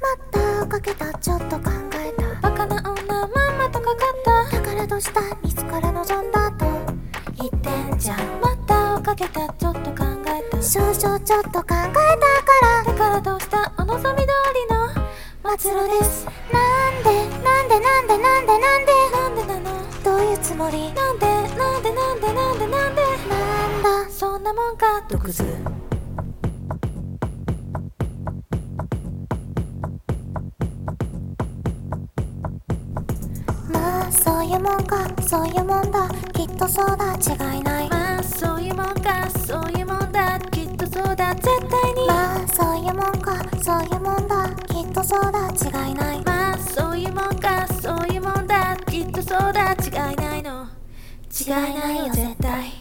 たをかけた、ちょっと考えた。 バカな女まんまとかかった。 だからどうした、自ら望んだと言ってんじゃん。 またをかけた、ちょっと考えた。 少々ちょっと考えたから。 だからどうした、お望み通りの末路です。なんでなんでなんでなんでなんでなんでなの、 どういうつもり。 なんでなんでなんでなんでなんでなんだそんなもんか、毒図。 まあそういうもんか、そういうもんだ、きっとそうだ、違いない。 まあそういうもんか、そういうもんだ、きっとそうだ、絶対に。 まあそういうもんか、そういうもんだ、きっとそうだ、違いない。 まあそういうもんか、そういうもんだ、きっとそうだ、違いないの。違いないよ絶対。